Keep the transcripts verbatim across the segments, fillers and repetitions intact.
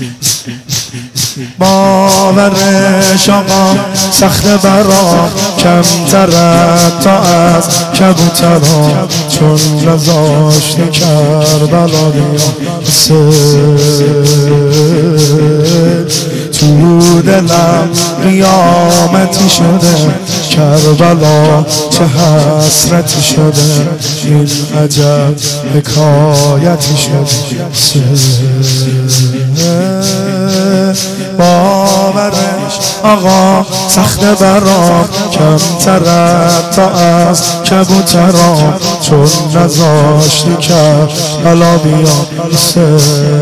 باورش آقا سخت برا کمتر تا از کبوترا، چون نذاشت کربلا بیاسه تو دلم قیامتی شده، کربلا چه حسرتی شده، این عجب حکایتی شده. باورش آقا سخت برا کمتر تا از کبوترا، چون نذاشتی کربلا بیاسه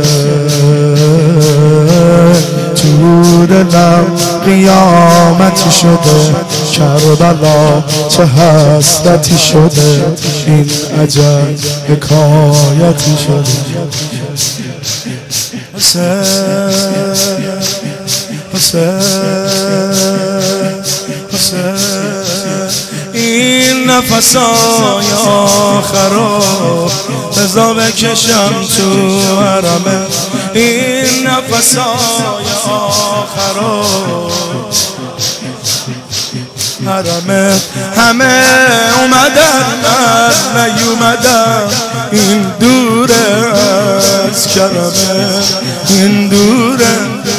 تو دلم قیامتی شده، کربلا چه حسرتی شده، این عجب حکایتی شده. حسین حسین حسین این نفسای آخرو بذار بکشم تو حرمه، این نفسای آخرو حرمه، همه اومدن من نیومدم، این دوره از کرمه، این دوره.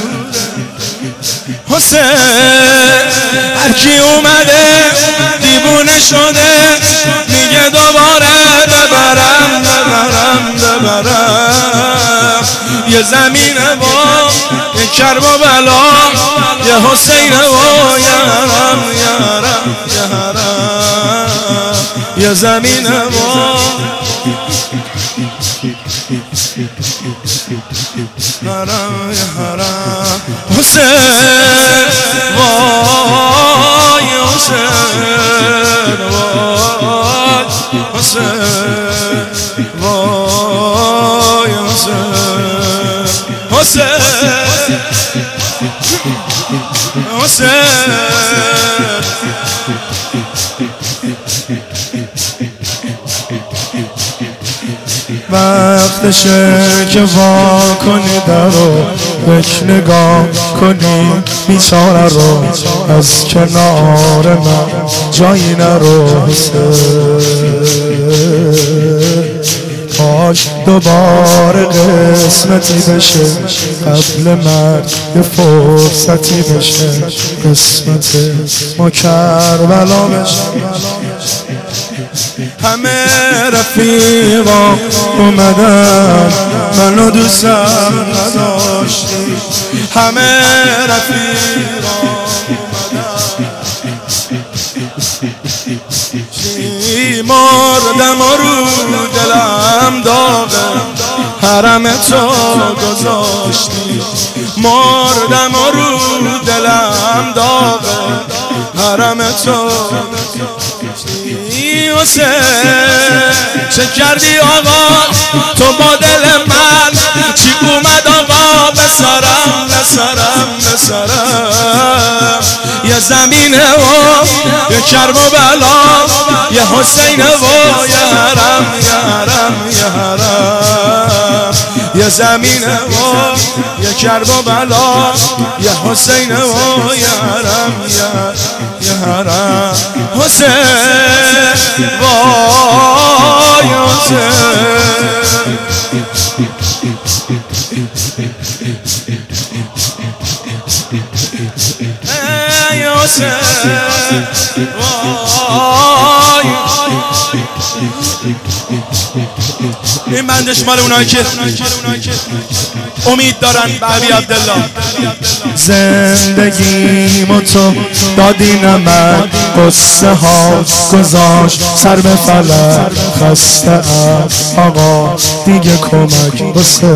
حسین هرکی اومده دیوونه شده، میگه دوباره ببرم ببرم ببرم، یه زمینه با یه کرب و بلا، یه حسین و یارم یارم یارم، یه زمینه با حرم یا حرم. حسین وای حسین وای حسین وای حسین حسین حسین وقتشه که وا کنی درو، یک نگاه کنی بیچاره رو، از کنار من جایی نرو. کاش دوباره قسمتی بشه، قبل مرگ یه فرصتی بشه، قسمت ما کربلا بشه. همه رفیقا اومدن منو دوستم نداشتی، همه رفیقا چی مردم و رو دلم داغه، حرم تو گذاشتی، مردم و رو دلم داغه، حرم تو حسین چه کردی آقا تو با دل من، چی اومد آقا بسرم بسرم بسرم، یه زمینه و یه کرب و بلا، یه حسین و یه حرم یه حرم یه حرم، یه زمینه و یه کرب و بلا، یه حسین و یه حرم یه حرم. حسین وای حسین ای حسین وای. این بندش مال اونایی که امید دارن به ابی عبدالله. زندگیمو تو دادی نمک، قصه ها گذاشت سر به فلک، خسته ام آقا دیگه کمک واسه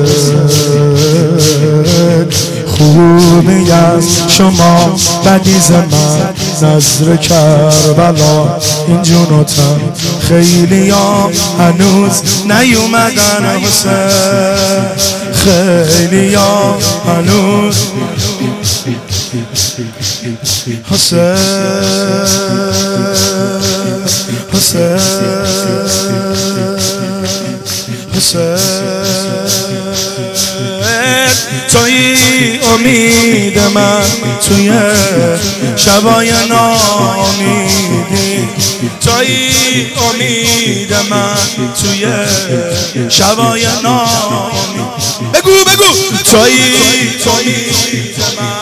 خوبی از شما بدیز من، نظر کربلا این جونوتم، خیلی ها هنوز نیومدن حسین، خیلی ها هنوز حسین حسین حسین توی امید من توی شبای ناامیدی توی امید من توی شبای ناامیدی بگو بگو توی امید من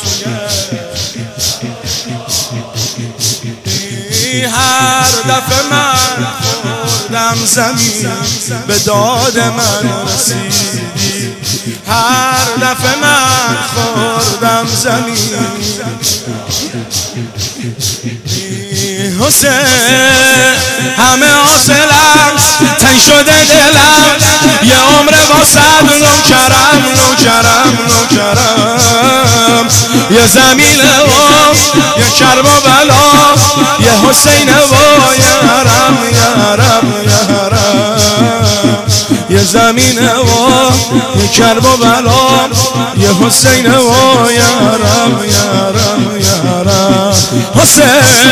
توی هر دفعه من خوردم زمین به داد من رسیدی هر دفعه من خوردم زمین حسین همه حاصلم تنگ شده دلم یه عمر واسد نوکرم نوکرم نوکرم یه زمینه و یه کرب و بلا یه حسینه و یه حرم یه حرم یه حرم یه زمینه و یه کرب و بلا یه حسینه و یه حرم یه حرم یه حرم حسین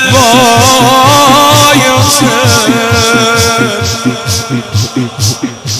وای حسین